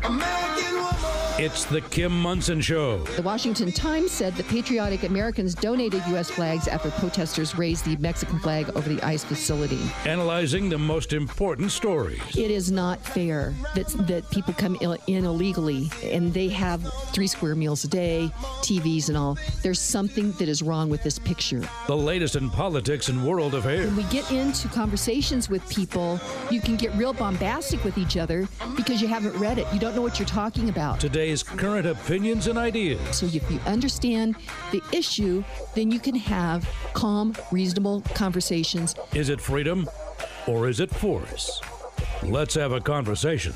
It's the Kim Monson Show. The Washington Times said that patriotic Americans donated U.S. flags after protesters raised the Mexican flag over the ICE facility. Analyzing the most important stories. It is not fair that people come in illegally and they have 3 square meals a day, TVs and all. There's something that is wrong with this picture. The latest in politics and world affairs. When we get into conversations with people, you can get real bombastic with each other because you haven't read it. You don't know what you're talking about. Today's current opinions and ideas. So if you understand the issue, then you can have calm, reasonable conversations. Is it freedom or is it force? Let's have a conversation.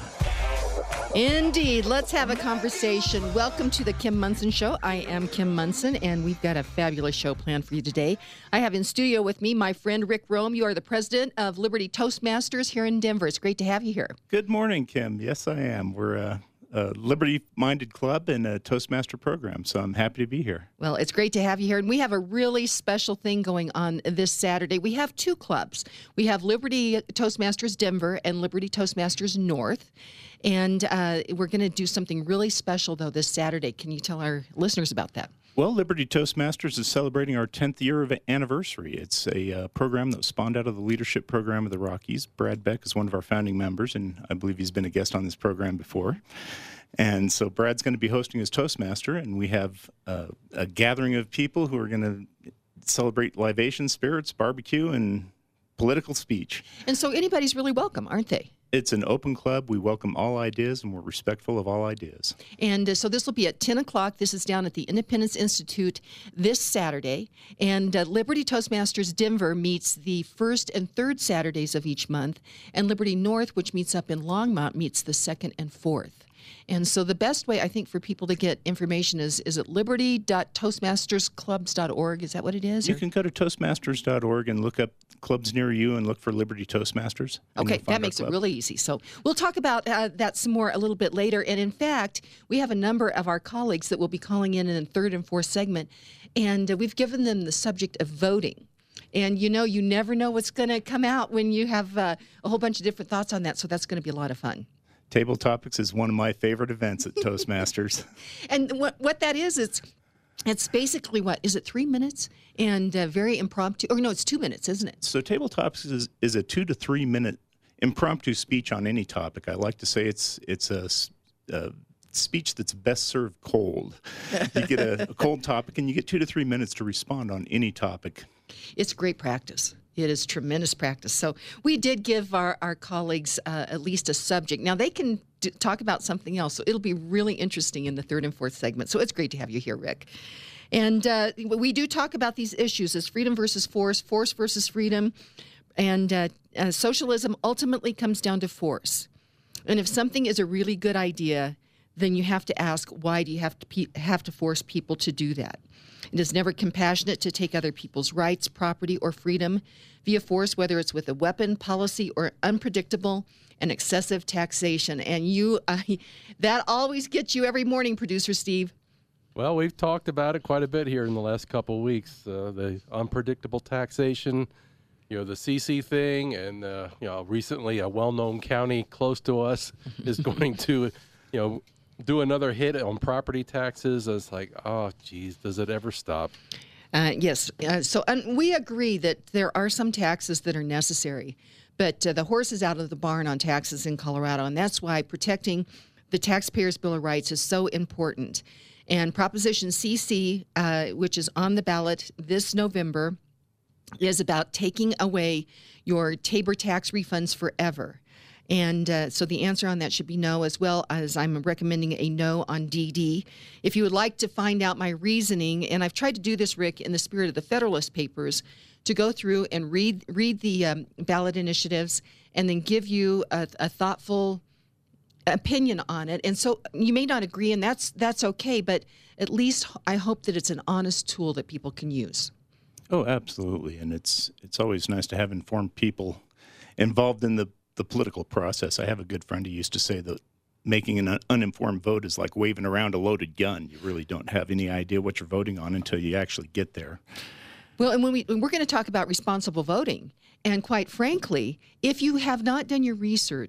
Indeed. Let's have a conversation. Welcome to the Kim Monson Show. I am Kim Monson, and we've got a fabulous show planned for you today. I have in studio with me my friend Rick Rome. You are the president of Liberty Toastmasters here in Denver. It's great to have you here. Good morning, Kim. Yes, I am. We're a Liberty-minded club and a Toastmaster program, so I'm happy to be here. Well, it's great to have you here, and we have a really special thing going on this Saturday. We have 2 clubs. We have Liberty Toastmasters Denver and Liberty Toastmasters North, and we're going to do something really special, though, this Saturday. Can you tell our listeners about that? Well, Liberty Toastmasters is celebrating our 10th year of anniversary. It's a program that was spawned out of the leadership program of the Rockies. Brad Beck is one of our founding members, and I believe he's been a guest on this program before. And so Brad's going to be hosting his Toastmaster, and we have a gathering of people who are going to celebrate libation, spirits, barbecue, and political speech. And so anybody's really welcome, aren't they? It's an open club. We welcome all ideas, and we're respectful of all ideas. And so this will be at 10 o'clock. This is down at the Independence Institute this Saturday. And Liberty Toastmasters Denver meets the first and third Saturdays of each month. And Liberty North, which meets up in Longmont, meets the second and fourth. And so the best way, I think, for people to get information is it liberty.toastmastersclubs.org? Is that what it is? You can go to toastmasters.org and look up clubs near you and look for Liberty Toastmasters. Okay, that makes it really easy. So we'll talk about that some more a little bit later. And in fact, we have a number of our colleagues that will be calling in the third and fourth segment, and we've given them the subject of voting. And you know, you never know what's going to come out when you have a whole bunch of different thoughts on that, so that's going to be a lot of fun. Table Topics is one of my favorite events at Toastmasters. And what that is, it's basically what? Is it 3 minutes and very impromptu? Or no, it's 2 minutes, isn't it? So Table Topics is a 2 to 3 minute impromptu speech on any topic. I like to say it's a speech that's best served cold. You get a cold topic and you get 2 to 3 minutes to respond on any topic. It's great practice. It is tremendous practice. So we did give our colleagues at least a subject. Now they can talk about something else, so it'll be really interesting in the third and fourth segment. So it's great to have you here, Rick. And we do talk about these issues as freedom versus force, force versus freedom, and socialism ultimately comes down to force. And if something is a really good idea, then you have to ask, why do you have to force people to do that? It is never compassionate to take other people's rights, property, or freedom via force, whether it's with a weapon, policy, or unpredictable and excessive taxation. And that always gets you every morning, Producer Steve. Well, we've talked about it quite a bit here in the last couple of weeks. The unpredictable taxation, the CC thing, and recently a well-known county close to us is going to, do another hit on property taxes. It's like, oh, geez, does it ever stop? Yes. So we agree that there are some taxes that are necessary, but the horse is out of the barn on taxes in Colorado, and that's why protecting the Taxpayers' Bill of Rights is so important. And Proposition CC, which is on the ballot this November, is about taking away your Tabor tax refunds forever. And so the answer on that should be no, as well as I'm recommending a no on DD. If you would like to find out my reasoning, and I've tried to do this, Rick, in the spirit of the Federalist Papers, to go through and read the ballot initiatives and then give you a thoughtful opinion on it. And so you may not agree, and that's okay, but at least I hope that it's an honest tool that people can use. Oh, absolutely. And it's always nice to have informed people involved in the political process. I have a good friend who used to say that making an uninformed vote is like waving around a loaded gun. You really don't have any idea what you're voting on until you actually get there. Well, and we're going to talk about responsible voting. And quite frankly, if you have not done your research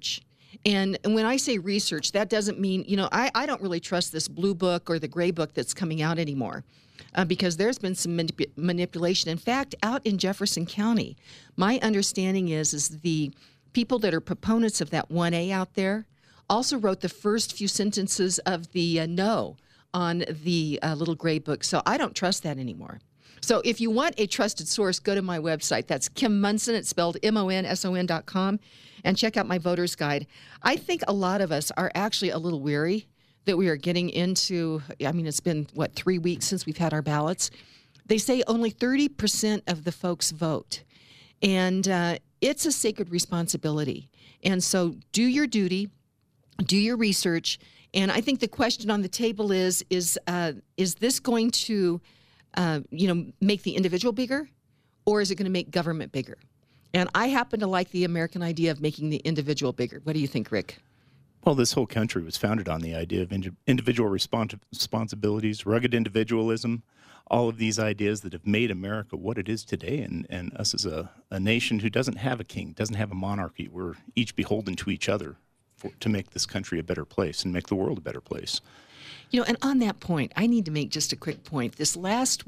And when I say research, that doesn't mean, I don't really trust this blue book or the gray book that's coming out anymore because there's been some manipulation. In fact, out in Jefferson County, my understanding is the people that are proponents of that 1A out there also wrote the first few sentences of the no on the little gray book. So I don't trust that anymore. So if you want a trusted source, go to my website. That's Kim Monson. It's spelled MONSON.com. And check out my voter's guide. I think a lot of us are actually a little weary that we are getting into, it's been, 3 weeks since we've had our ballots. They say only 30% of the folks vote. And it's a sacred responsibility. And so do your duty, do your research. And I think the question on the table is this going to, make the individual bigger, or is it going to make government bigger? And I happen to like the American idea of making the individual bigger. What do you think, Rick? Well, this whole country was founded on the idea of individual responsibilities, rugged individualism, all of these ideas that have made America what it is today, and us as a nation who doesn't have a king, doesn't have a monarchy. We're each beholden to each other to make this country a better place and make the world a better place. And on that point, I need to make just a quick point. This last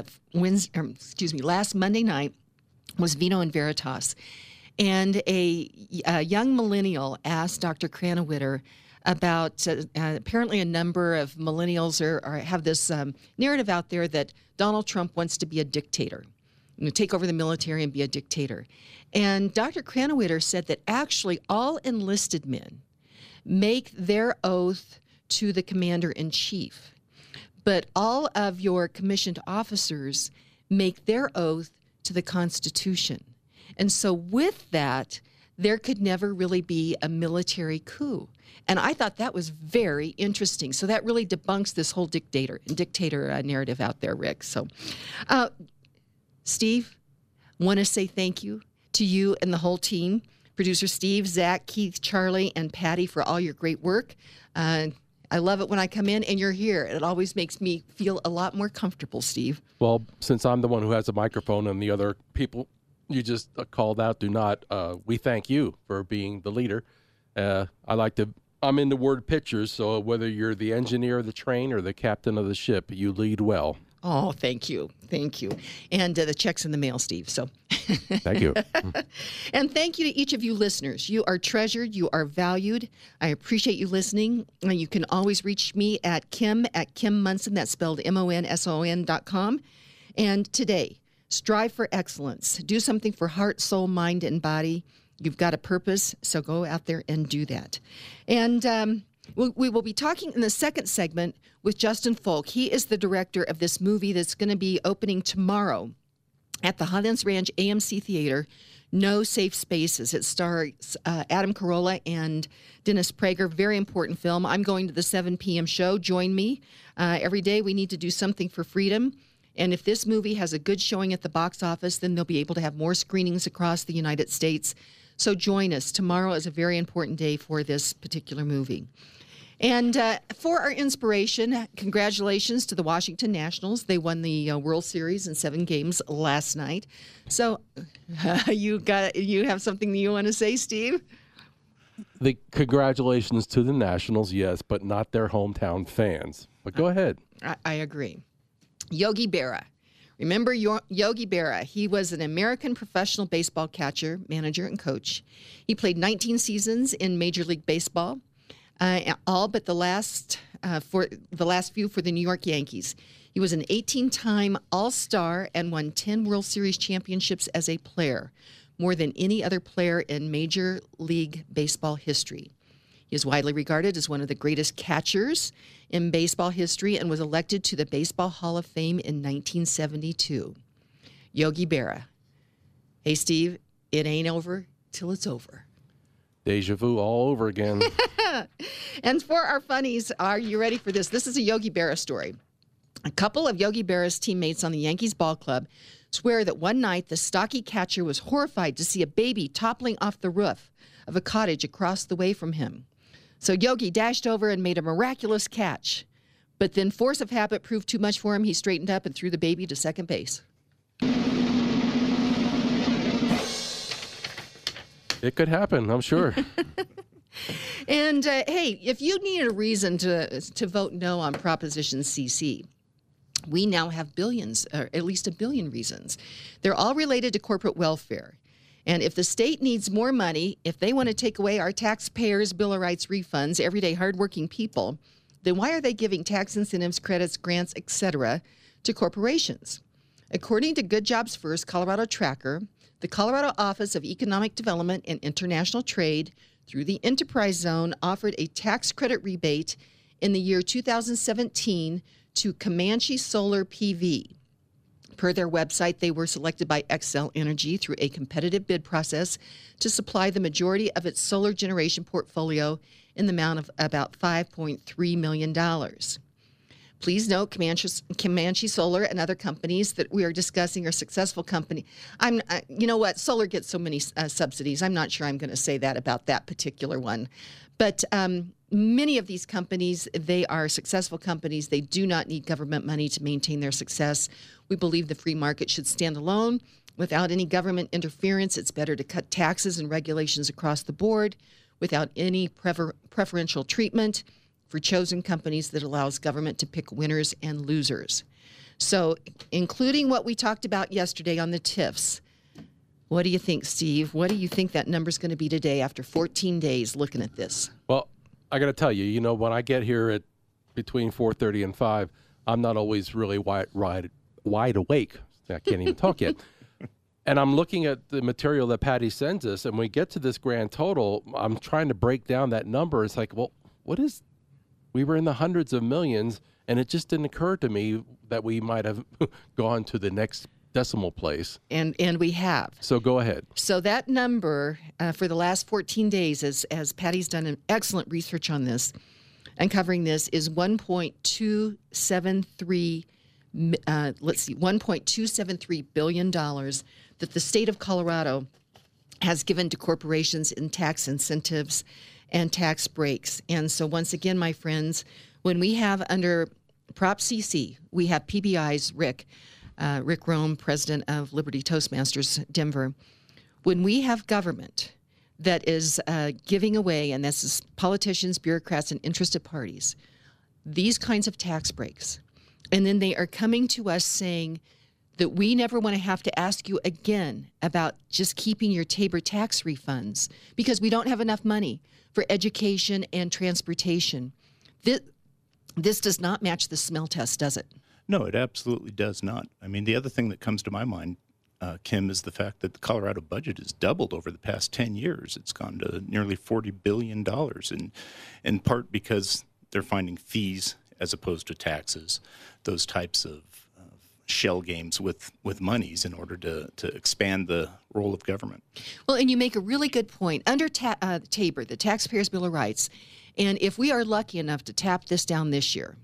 last Monday night was Vino and Veritas, and a young millennial asked Dr. Krannawitter about apparently a number of millennials have this narrative out there that Donald Trump wants to be a dictator, take over the military and be a dictator. And Dr. Krannawitter said that actually all enlisted men make their oath to the commander-in-chief, but all of your commissioned officers make their oath to the Constitution. And so with that, there could never really be a military coup. And I thought that was very interesting. So that really debunks this whole dictator narrative out there, Rick. So, Steve, want to say thank you to you and the whole team, producer Steve, Zach, Keith, Charlie, and Patty for all your great work. I love it when I come in and you're here. It always makes me feel a lot more comfortable, Steve. Well, since I'm the one who has a microphone and the other people you just called out do not, we thank you for being the leader. I'm in the word pictures, so whether you're the engineer of the train or the captain of the ship, you lead well. Oh, thank you. Thank you. And the check's in the mail, Steve. So thank you. And thank you to each of you listeners. You are treasured. You are valued. I appreciate you listening. You can always reach me at Kim Monson. That's spelled MONSON.com. And today, strive for excellence. Do something for heart, soul, mind, and body. You've got a purpose, so go out there and do that. And we will be talking in the second segment with Justin Folk. He is the director of this movie that's going to be opening tomorrow at the Highlands Ranch AMC Theater, No Safe Spaces. It stars Adam Carolla and Dennis Prager. Very important film. I'm going to the 7 p.m. show. Join me. Every day we need to do something for freedom. And if this movie has a good showing at the box office, then they'll be able to have more screenings across the United States. So join us. Tomorrow is a very important day for this particular movie. And for our inspiration, congratulations to the Washington Nationals. They won the World Series in 7 games last night. So you have something you want to say, Steve? The congratulations to the Nationals, yes, but not their hometown fans. But go ahead. I agree. Yogi Berra. Remember Yogi Berra? He was an American professional baseball catcher, manager, and coach. He played 19 seasons in Major League Baseball. All but the last few for the New York Yankees. He was an 18-time All-Star and won 10 World Series championships as a player, more than any other player in Major League Baseball history. He is widely regarded as one of the greatest catchers in baseball history and was elected to the Baseball Hall of Fame in 1972. Yogi Berra. Hey, Steve, it ain't over till it's over. Deja vu all over again. And for our funnies, are you ready for this? This is a Yogi Berra story. A couple of Yogi Berra's teammates on the Yankees ball club swear that one night the stocky catcher was horrified to see a baby toppling off the roof of a cottage across the way from him. So Yogi dashed over and made a miraculous catch. But then force of habit proved too much for him. He straightened up and threw the baby to second base. It could happen, I'm sure. And hey, if you needed a reason to vote no on Proposition CC, we now have billions, or at least 1 billion reasons. They're all related to corporate welfare. And if the state needs more money, if they want to take away our taxpayers' Bill of Rights refunds, everyday hardworking people, then why are they giving tax incentives, credits, grants, etc. to corporations? According to Good Jobs First Colorado Tracker, the Colorado Office of Economic Development and International Trade, through the Enterprise Zone, offered a tax credit rebate in the year 2017 to Comanche Solar PV. Per their website, they were selected by Xcel Energy through a competitive bid process to supply the majority of its solar generation portfolio in the amount of about $5.3 million. Please note, Comanche Solar and other companies that we are discussing are successful company. You know what? Solar gets so many subsidies. I'm not sure I'm going to say that about that particular one. But many of these companies, they are successful companies. They do not need government money to maintain their success. We believe the free market should stand alone without any government interference. It's better to cut taxes and regulations across the board without any preferential treatment for chosen companies that allows government to pick winners and losers. So, including what we talked about yesterday on the TIFs, what do you think, Steve? What do you think that number's going to be today after 14 days looking at this? Well, I got to tell you, when I get here at between 4:30 and 5, I'm not always really wide awake. I can't even talk yet. And I'm looking at the material that Patty sends us, and when we get to this grand total, I'm trying to break down that number. It's like, well, we were in the hundreds of millions, and it just didn't occur to me that we might have gone to the next decimal place. And we have. So go ahead. So that number for the last 14 days, as Patty's done an excellent research on this, uncovering this, is $1.273 billion that the state of Colorado has given to corporations in tax incentives and tax breaks. And so once again, my friends, when we have under Prop CC, we have PBI's Rick Rome, president of Liberty Toastmasters Denver. When we have government that is giving away, and this is politicians, bureaucrats, and interested parties, these kinds of tax breaks, and then they are coming to us saying that we never want to have to ask you again about just keeping your Tabor tax refunds because we don't have enough money for education and transportation. This does not match the smell test, does it? No, it absolutely does not. I mean, the other thing that comes to my mind, Kim, is the fact that the Colorado budget has doubled over the past 10 years. It's gone to nearly $40 billion, and in part because they're finding fees as opposed to taxes, those types of shell games with monies in order to expand the role of government. Well, and you make a really good point. Under Tabor, the Taxpayers' Bill of Rights, and if we are lucky enough to tap this down this year,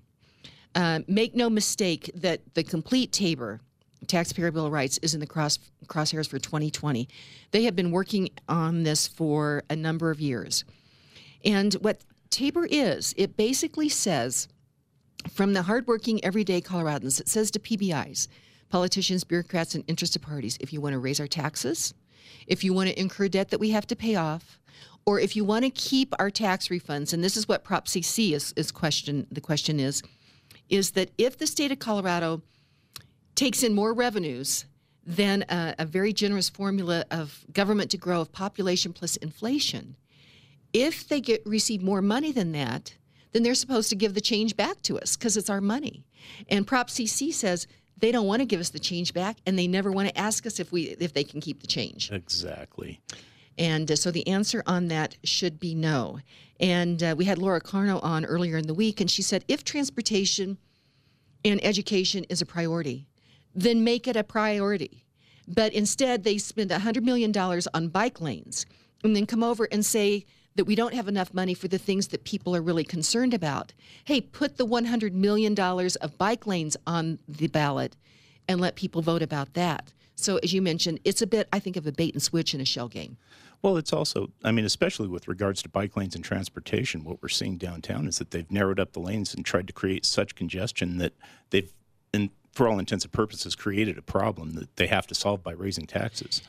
make no mistake that the complete Tabor Taxpayer Bill of Rights is in the crosshairs for 2020. They have been working on this for a number of years. And what Tabor is, it basically says, from the hardworking, everyday Coloradans, it says to PBIs, politicians, bureaucrats, and interested parties, if you want to raise our taxes, if you want to incur debt that we have to pay off, or if you want to keep our tax refunds, and this is what Prop CC the question is that if the state of Colorado takes in more revenues than a very generous formula of government to grow of population plus inflation, if they receive more money than that, then they're supposed to give the change back to us because it's our money. And Prop CC says they don't want to give us the change back, and they never want to ask us if they can keep the change. Exactly. And so the answer on that should be no. And we had Laura Carno on earlier in the week, and she said if transportation and education is a priority, then make it a priority. But instead, they spend $100 million on bike lanes and then come over and say that we don't have enough money for the things that people are really concerned about. Hey, put the $100 million of bike lanes on the ballot and let people vote about that. So as you mentioned, it's a bit, I think, of a bait and switch and a shell game. Well, it's also, I mean, especially with regards to bike lanes and transportation, what we're seeing downtown is that they've narrowed up the lanes and tried to create such congestion that they've, for all intents and purposes, created a problem that they have to solve by raising taxes.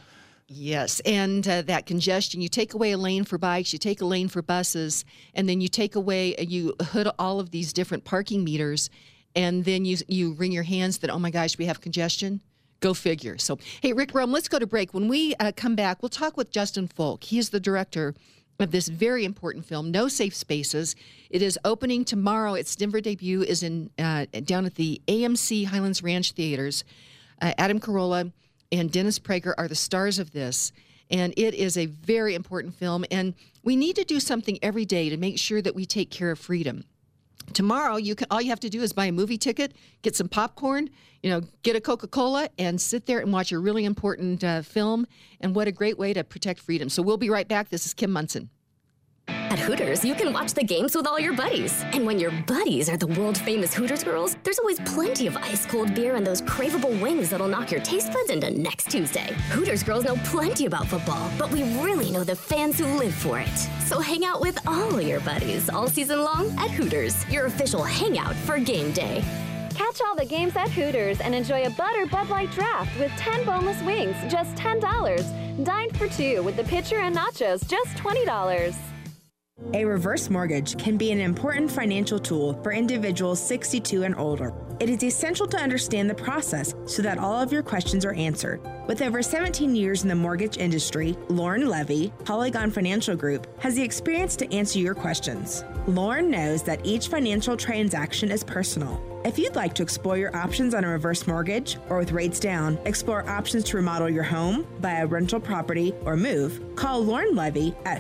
Yes, and that congestion, you take away a lane for bikes, you take a lane for buses, and then you you hood all of these different parking meters, and then you wring your hands that, oh my gosh, we have congestion. Go figure. So, hey, Rick Rome, let's go to break. When we come back, we'll talk with Justin Folk. He is the director of this very important film, No Safe Spaces. It is opening tomorrow. Its Denver debut is down at the AMC Highlands Ranch Theaters. Adam Carolla and Dennis Prager are the stars of this, and it is a very important film, and we need to do something every day to make sure that we take care of freedom. Tomorrow, all you have to do is buy a movie ticket, get some popcorn, get a Coca-Cola, and sit there and watch a really important film, and what a great way to protect freedom. So we'll be right back. This is Kim Munson. At Hooters, you can watch the games with all your buddies. And when your buddies are the world-famous Hooters girls, there's always plenty of ice-cold beer and those craveable wings that'll knock your taste buds into next Tuesday. Hooters girls know plenty about football, but we really know the fans who live for it. So hang out with all your buddies all season long at Hooters, your official hangout for game day. Catch all the games at Hooters and enjoy a Butter Bud Light draft with 10 boneless wings, just $10. Dine for two with the pitcher and nachos, just $20. A reverse mortgage can be an important financial tool for individuals 62 and older. It is essential to understand the process so that all of your questions are answered. With over 17 years in the mortgage industry, Lauren Levy, Polygon Financial Group, has the experience to answer your questions. Lauren knows that each financial transaction is personal. If you'd like to explore your options on a reverse mortgage or with rates down, explore options to remodel your home, buy a rental property, or move, call Lauren Levy at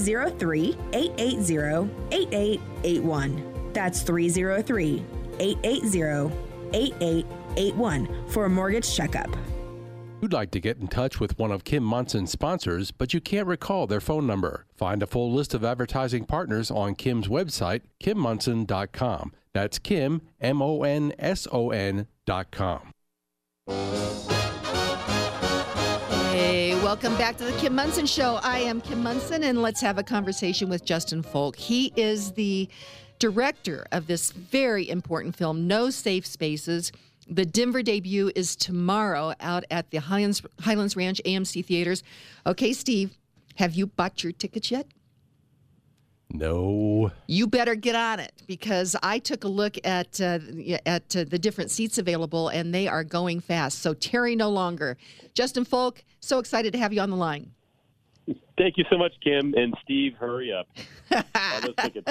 303-880-8881. That's 303-880-8881 for a mortgage checkup. You'd like to get in touch with one of Kim Munson's sponsors, but you can't recall their phone number. Find a full list of advertising partners on Kim's website, KimMunson.com. That's Kim, MONSON.com. Hey, welcome back to the Kim Munson Show. I am Kim Munson, and let's have a conversation with Justin Folk. He is the director of this very important film, No Safe Spaces. The Denver debut is tomorrow out at the Highlands Ranch AMC Theaters. Okay, Steve, have you bought your tickets yet? No. You better get on it, because I took a look at the different seats available, and they are going fast. So tarry no longer. Justin Folk, so excited to have you on the line. Thank you so much, Kim. And Steve, hurry up. Those tickets.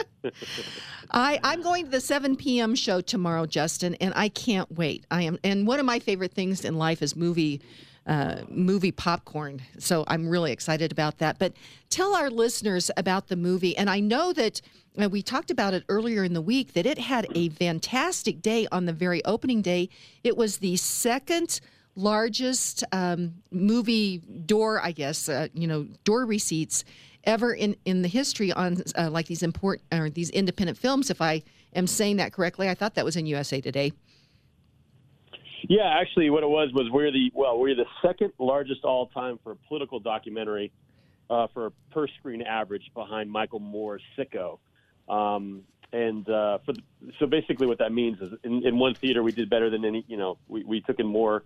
I'm going to the 7 p.m. show tomorrow, Justin, and I can't wait. And one of my favorite things in life is movie popcorn. So I'm really excited about that. But tell our listeners about the movie. And I know that we talked about it earlier in the week, that it had a fantastic day on the very opening day. It was the second largest movie door, I guess, door receipts ever in the history on like these these independent films. If I am saying that correctly, I thought that was in USA Today. Yeah, actually, what it was we're the second largest all time for a political documentary for a per screen average, behind Michael Moore's Sicko. So basically, what that means is in one theater we did better than any. We took in more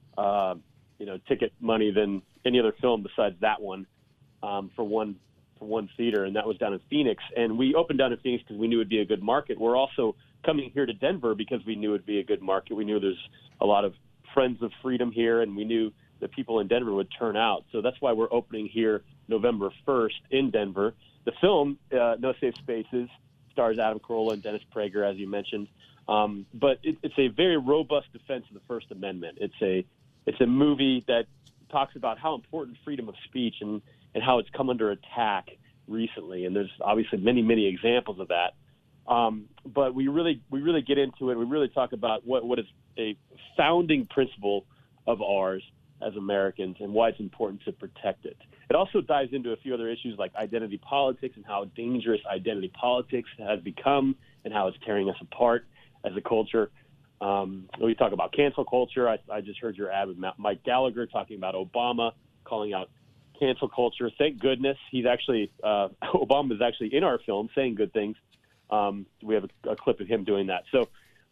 ticket money than any other film besides that one for one theater, and that was down in Phoenix. And we opened down in Phoenix because we knew it'd be a good market. We're also coming here to Denver because we knew it'd be a good market. We knew there's a lot of friends of freedom here, and we knew that people in Denver would turn out. So that's why we're opening here November 1st in Denver. The film, No Safe Spaces, stars Adam Carolla and Dennis Prager, as you mentioned. But it's a very robust defense of the First Amendment. It's a movie that talks about how important freedom of speech and how it's come under attack recently. And there's obviously many, many examples of that. But we really get into it. We really talk about what is a founding principle of ours as Americans and why it's important to protect it. It also dives into a few other issues like identity politics and how dangerous identity politics has become and how it's tearing us apart as a culture. We talk about cancel culture. I just heard your ad with Mike Gallagher talking about Obama, calling out cancel culture. Thank goodness he's actually Obama is actually in our film saying good things. We have a clip of him doing that. So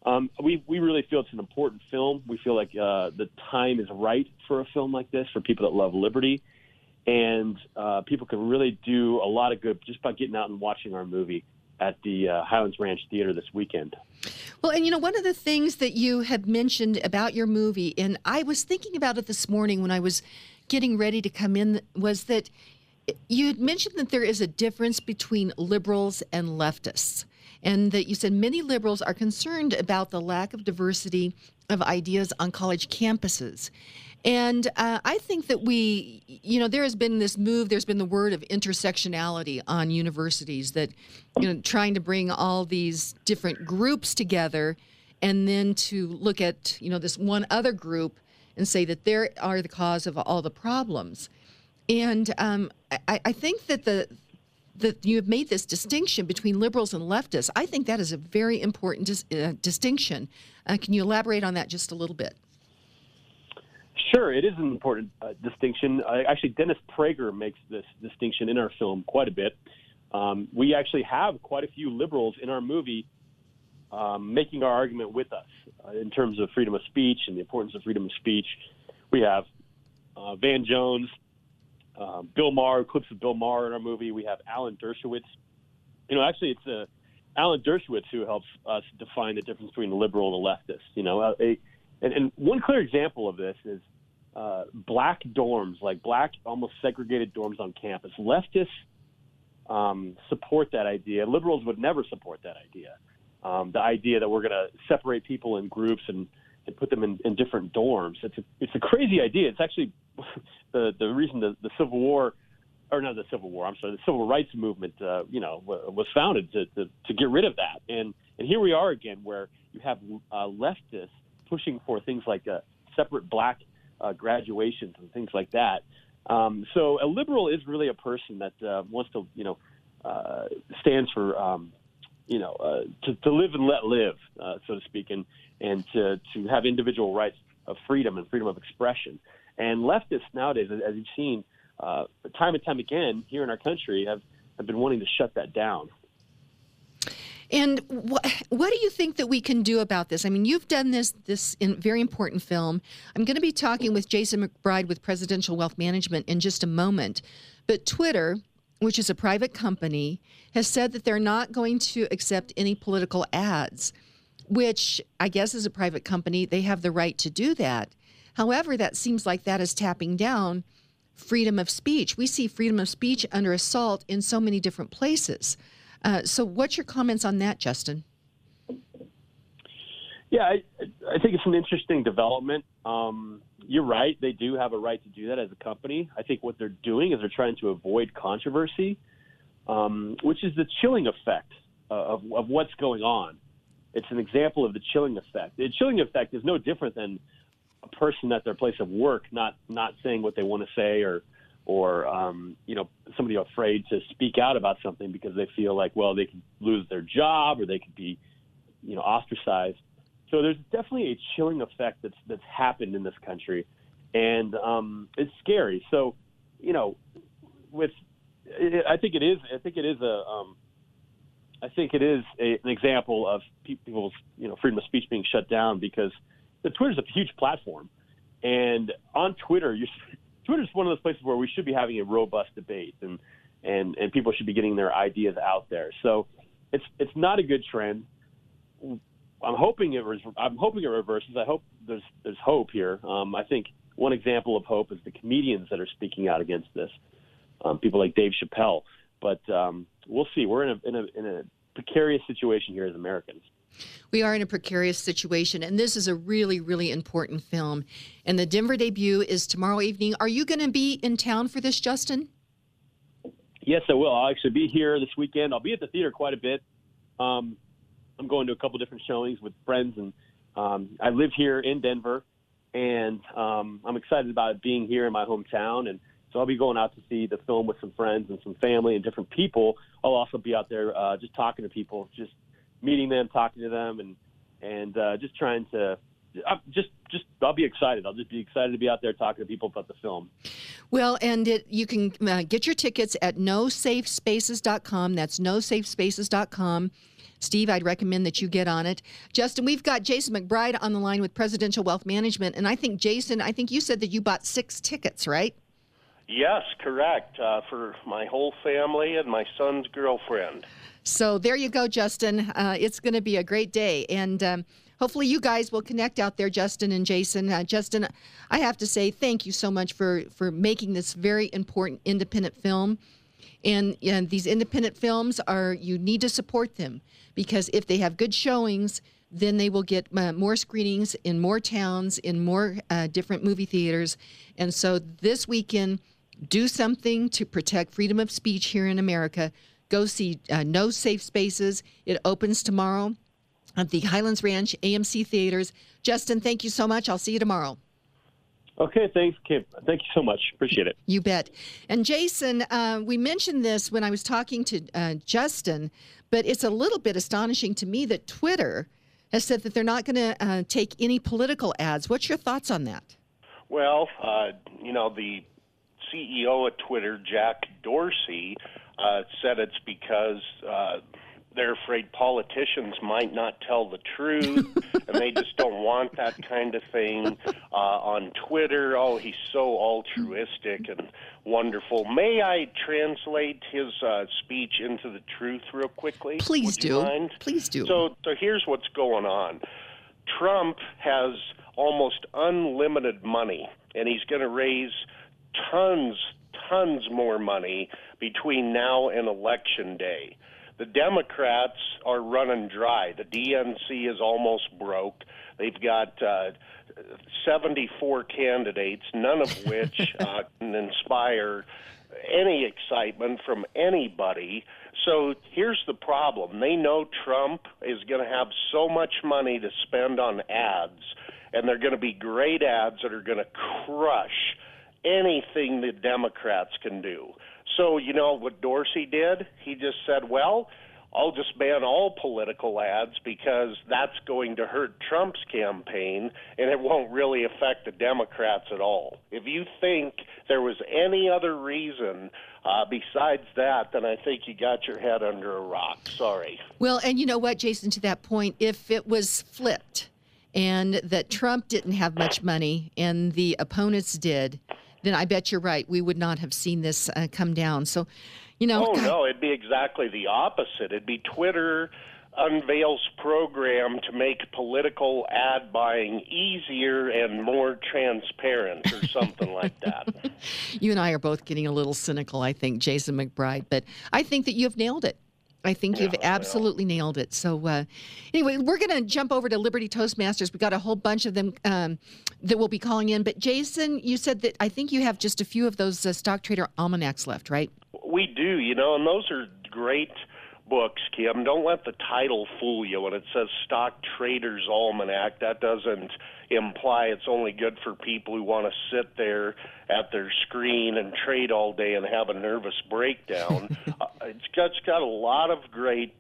We really feel it's an important film. We feel like the time is right for a film like this for people that love liberty. And people can really do a lot of good just by getting out and watching our movie at the Highlands Ranch Theater this weekend. Well, and one of the things that you had mentioned about your movie, and I was thinking about it this morning when I was getting ready to come in, was that you had mentioned that there is a difference between liberals and leftists, and that you said many liberals are concerned about the lack of diversity of ideas on college campuses. And I think that there has been this move, there's been the word of intersectionality on universities, that, trying to bring all these different groups together and then to look at, this one other group and say that they are the cause of all the problems. And I think that you have made this distinction between liberals and leftists. I think that is a very important distinction. Can you elaborate on that just a little bit? Sure, it is an important distinction. Actually, Dennis Prager makes this distinction in our film quite a bit. We actually have quite a few liberals in our movie making our argument with us in terms of freedom of speech and the importance of freedom of speech. We have Van Jones, Bill Maher, clips of Bill Maher in our movie. We have Alan Dershowitz. Actually, it's Alan Dershowitz who helps us define the difference between a liberal and a leftist. And one clear example of this is black dorms, like black, almost segregated dorms on campus. Leftists support that idea. Liberals would never support that idea. The idea that we're going to separate people in groups and put them in different dorms. It's a crazy idea. It's actually the reason the Civil War, or not the Civil War, I'm sorry, the Civil Rights Movement, was founded to get rid of that. And here we are again, where you have leftists pushing for things like separate black graduations and things like that. So a liberal is really a person that wants to, stands for, to live and let live, so to speak, and to have individual rights of freedom and freedom of expression. And leftists nowadays, as you've seen, time and time again here in our country, have been wanting to shut that down. And what do you think that we can do about this? I mean, you've done this very important film. I'm going to be talking with Jason McBride with Presidential Wealth Management in just a moment. But Twitter, which is a private company, has said that they're not going to accept any political ads, which I guess as a private company, they have the right to do that. However, that seems like that is tapping down freedom of speech. We see freedom of speech under assault in so many different places. So what's your comments on that, Justin? Yeah, I think it's an interesting development. You're right. They do have a right to do that as a company. I think what they're doing is they're trying to avoid controversy, which is the chilling effect of what's going on. It's an example of the chilling effect. The chilling effect is no different than a person at their place of work not saying what they want to say, or somebody afraid to speak out about something because they feel like, well, they could lose their job or they could be, ostracized. So there's definitely a chilling effect that's happened in this country, and it's scary. So, I think it is an example of people's freedom of speech being shut down, because the Twitter's a huge platform, and on Twitter, Twitter's one of those places where we should be having a robust debate, and people should be getting their ideas out there. So it's not a good trend. I'm hoping it reverses. I hope there's hope here. I think one example of hope is the comedians that are speaking out against this, people like Dave Chappelle. But we'll see. We're in a precarious situation here as Americans. We are in a precarious situation, and this is a really, really important film. And the Denver debut is tomorrow evening. Are you going to be in town for this, Justin? Yes, I will. I'll actually be here this weekend. I'll be at the theater quite a bit. I'm going to a couple different showings with friends, and I live here in Denver, and I'm excited about it being here in my hometown. And so I'll be going out to see the film with some friends and some family and different people. I'll also be out there just talking to people, just meeting them, talking to them, and just trying to I'll be excited. I'll just be excited to be out there talking to people about the film. Well, and you can get your tickets at nosafespaces.com. That's nosafespaces.com. Steve, I'd recommend that you get on it. Justin, we've got Jason McBride on the line with Presidential Wealth Management. And I think, Jason, you said that you bought 6 tickets, right? Yes, correct, for my whole family and my son's girlfriend. So there you go, Justin. It's going to be a great day. And hopefully you guys will connect out there, Justin and Jason. Justin, I have to say thank you so much for making this very important independent film. And these independent films you need to support them, because if they have good showings, then they will get more screenings in more towns, in more different movie theaters. And so this weekend, do something to protect freedom of speech here in America. Go see No Safe Spaces. It opens tomorrow at the Highlands Ranch AMC Theaters. Justin, thank you so much. I'll see you tomorrow. Okay, thanks, Kim. Thank you so much. Appreciate it. You bet. And Jason, we mentioned this when I was talking to Justin, but it's a little bit astonishing to me that Twitter has said that they're not going to take any political ads. What's your thoughts on that? Well, the CEO of Twitter, Jack Dorsey, said it's because they're afraid politicians might not tell the truth, and they just don't want that kind of thing on Twitter. Oh, he's so altruistic and wonderful. May I translate his speech into the truth real quickly? Please Would you mind? Please do. So here's what's going on. Trump has almost unlimited money, and he's going to raise tons more money between now and Election Day. The Democrats are running dry. The DNC is almost broke. They've got 74 candidates, none of which can inspire any excitement from anybody. So here's the problem. They know Trump is going to have so much money to spend on ads, and they're going to be great ads that are going to crush anything the Democrats can do. So, you know what Dorsey did? He just said, well, I'll just ban all political ads because that's going to hurt Trump's campaign, and it won't really affect the Democrats at all. If you think there was any other reason besides that, then I think you got your head under a rock. Sorry. Well, and you know what, Jason, to that point, if it was flipped and that Trump didn't have much money and the opponents did, then I bet you're right. We would not have seen this come down. So, you know. Oh, no, it'd be exactly the opposite. It'd be Twitter unveils program to make political ad buying easier and more transparent or something like that. You and I are both getting a little cynical, I think, Jason McBride. But I think that you've nailed it. I think you've absolutely nailed it. So anyway, we're going to jump over to Liberty Toastmasters. We got a whole bunch of them that will be calling in. But Jason, you said that I think you have just a few of those Stock Trader Almanacs left, right? We do, and those are great books, Kim. Don't let the title fool you. When it says Stock Trader's Almanac, that doesn't imply it's only good for people who want to sit there at their screen and trade all day and have a nervous breakdown. It's got a lot of great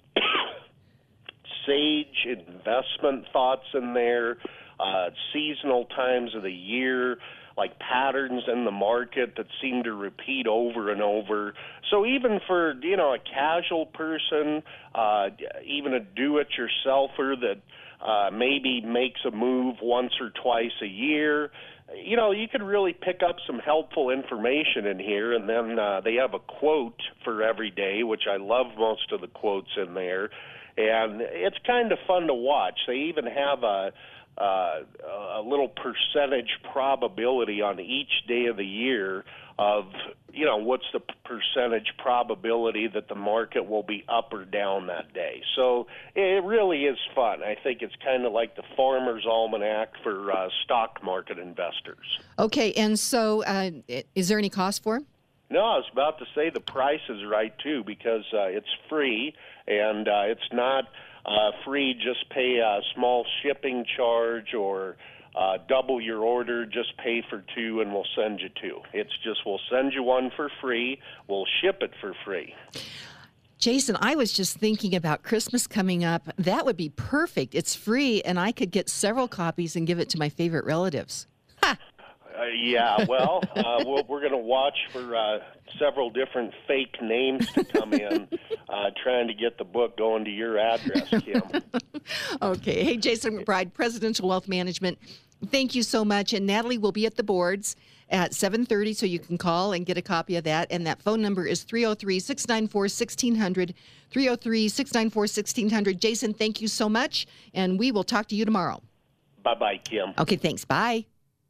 sage investment thoughts in there, seasonal times of the year, like patterns in the market that seem to repeat over and over. So even for, a casual person, even a do-it-yourselfer that maybe makes a move once or twice a year, you could really pick up some helpful information in here. And then they have a quote for every day, which I love most of the quotes in there. And it's kind of fun to watch. They even have a little percentage probability on each day of the year of, what's the percentage probability that the market will be up or down that day. So it really is fun. I think it's kind of like the Farmer's Almanac for stock market investors. Okay, and so is there any cost for it? No, I was about to say the price is right, too, because it's free, and it's not free, just pay a small shipping charge, or double your order, just pay for 2 and we'll send you 2. It's just we'll send you one for free, we'll ship it for free. Jason, I was just thinking about Christmas coming up. That would be perfect. It's free, and I could get several copies and give it to my favorite relatives. Ha! Yeah, well, we're going to watch for several different fake names to come in, trying to get the book going to your address, Kim. Okay. Hey, Jason McBride, Presidential Wealth Management, thank you so much. And Natalie will be at the boards at 7:30, so you can call and get a copy of that. And that phone number is 303-694-1600, 303-694-1600. Jason, thank you so much, and we will talk to you tomorrow. Bye-bye, Kim. Okay, thanks. Bye.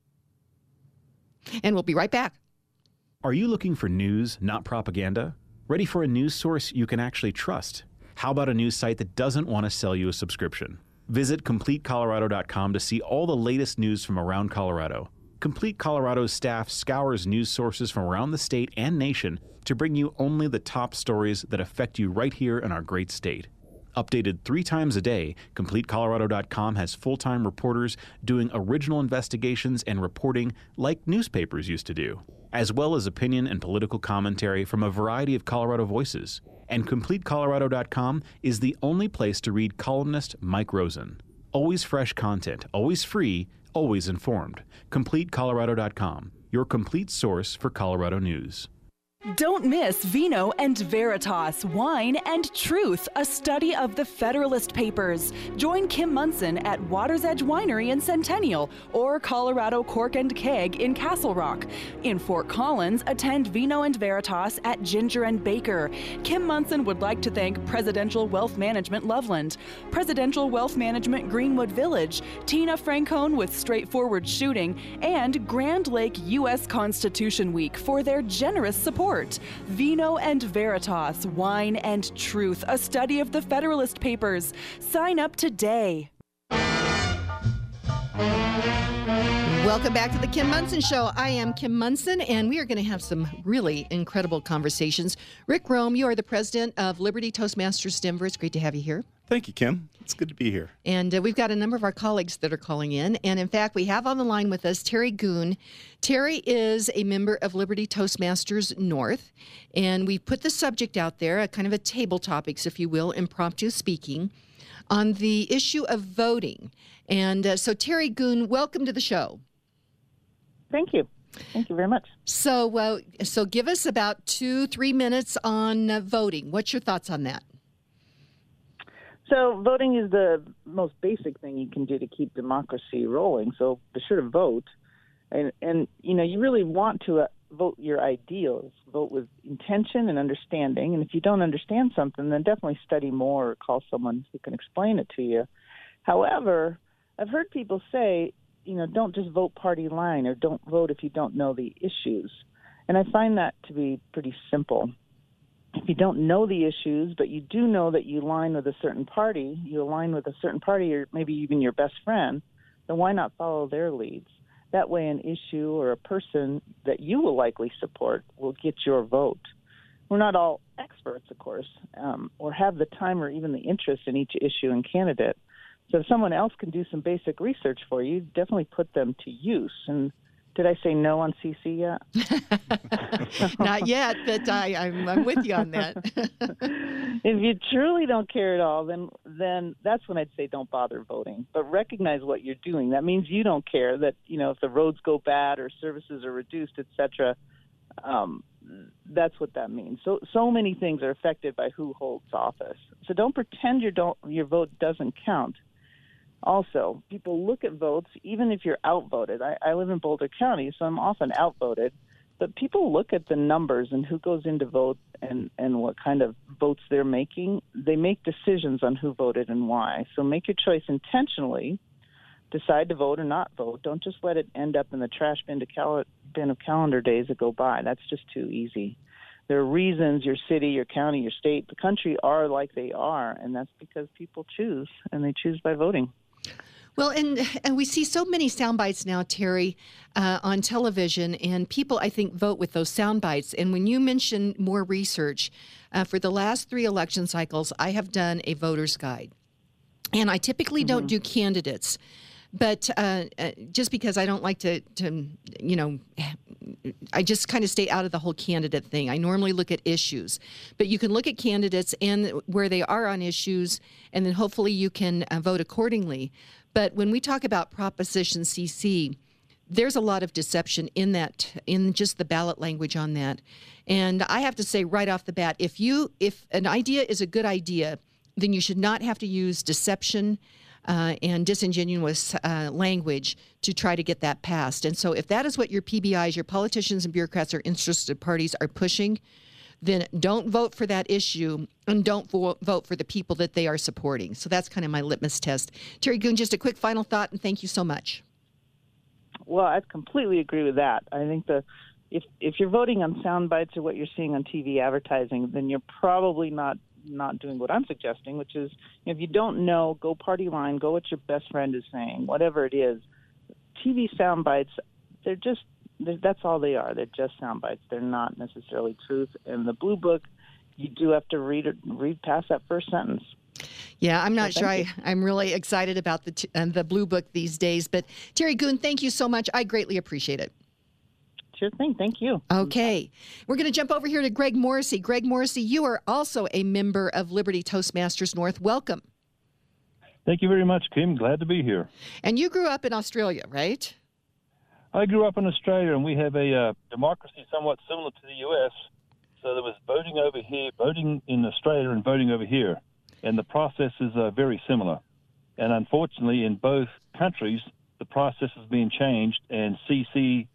And we'll be right back. Are you looking for news, not propaganda? Ready for a news source you can actually trust? How about a news site that doesn't want to sell you a subscription? Visit CompleteColorado.com to see all the latest news from around Colorado. Complete Colorado's staff scours news sources from around the state and nation to bring you only the top stories that affect you right here in our great state. Updated 3 times a day, CompleteColorado.com has full-time reporters doing original investigations and reporting like newspapers used to do, as well as opinion and political commentary from a variety of Colorado voices. And CompleteColorado.com is the only place to read columnist Mike Rosen. Always fresh content, always free, always informed. CompleteColorado.com, your complete source for Colorado news. Don't miss Vino and Veritas, Wine and Truth, a study of the Federalist Papers. Join Kim Munson at Water's Edge Winery in Centennial or Colorado Cork and Keg in Castle Rock. In Fort Collins, attend Vino and Veritas at Ginger and Baker. Kim Munson would like to thank Presidential Wealth Management Loveland, Presidential Wealth Management Greenwood Village, Tina Francone with Straightforward Shooting, and Grand Lake U.S. Constitution Week for their generous support. Vino and Veritas, Wine and Truth, a study of the Federalist Papers. Sign up today. Welcome back to the Kim Munson Show. I am Kim Munson, and we are going to have some really incredible conversations. Rick Rome, you are the president of Liberty Toastmasters Denver. It's great to have you here. Thank you, Kim. It's good to be here. And we've got a number of our colleagues that are calling in. And in fact, we have on the line with us Terry Goon. Terry is a member of Liberty Toastmasters North. And we put the subject out there, a kind of a table topics, if you will, impromptu speaking, on the issue of voting. And so Terry Goon, welcome to the show. Thank you. Thank you very much. So give us about 2-3 minutes on voting. What's your thoughts on that? So voting is the most basic thing you can do to keep democracy rolling. So be sure to vote. And you know, you really want to vote your ideals. Vote with intention and understanding. And if you don't understand something, then definitely study more or call someone who can explain it to you. However, I've heard people say, you know, don't just vote party line or don't vote if you don't know the issues. And I find that to be pretty simple. If you don't know the issues, but you do know that you align with a certain party, or maybe even your best friend, then why not follow their leads? That way an issue or a person that you will likely support will get your vote. We're not all experts, of course, or have the time or even the interest in each issue and candidate. So if someone else can do some basic research for you, definitely put them to use. And did I say no on CC yet? Not yet, but I'm with you on that. If you truly don't care at all, then that's when I'd say don't bother voting. But recognize what you're doing. That means you don't care that, you know, if the roads go bad or services are reduced, et cetera. That's what that means. So many things are affected by who holds office. So don't pretend your vote doesn't count. Also, people look at votes, even if you're outvoted. I live in Boulder County, so I'm often outvoted. But people look at the numbers and who goes in to vote and what kind of votes they're making. They make decisions on who voted and why. So make your choice intentionally. Decide to vote or not vote. Don't just let it end up in the trash bin of calendar days that go by. That's just too easy. There are reasons your city, your county, your state, the country are like they are, and that's because people choose, and they choose by voting. Well, and we see so many sound bites now, Terry, on television, and people, I think, vote with those sound bites. And when you mention more research, for the last 3 election cycles, I have done a voter's guide. And I typically don't do candidates, but just because I don't like to, you know, I just kind of stay out of the whole candidate thing. I normally look at issues, but you can look at candidates and where they are on issues, and then hopefully you can vote accordingly. But when we talk about Proposition CC, there's a lot of deception in that, in just the ballot language on that. And I have to say right off the bat, if an idea is a good idea, then you should not have to use deception and disingenuous language to try to get that passed. And so if that is what your PBIs, your politicians and bureaucrats or interested parties are pushing, then don't vote for that issue and don't vote for the people that they are supporting. So that's kind of my litmus test. Terry Goon, just a quick final thought, and thank you so much. Well, I completely agree with that. I think if you're voting on sound bites or what you're seeing on TV advertising, then you're probably not doing what I'm suggesting, which is if you don't know, go party line, go what your best friend is saying, whatever it is. TV sound bites, that's all they are. They're just sound bites. They're not necessarily truth. And the Blue Book, you do have to read past that first sentence. Yeah, I'm not sure I'm really excited about the Blue Book these days. But Terry Goon, thank you so much. I greatly appreciate it. Sure thing. Thank you. Okay. We're going to jump over here to Greg Morrissey. Greg Morrissey, you are also a member of Liberty Toastmasters North. Welcome. Thank you very much, Kim. Glad to be here. And you grew up in Australia, right? I grew up in Australia, and we have a democracy somewhat similar to the U.S. So there was voting over here, voting in Australia and voting over here. And the processes are very similar. And unfortunately, in both countries, the process is being changed, and CC,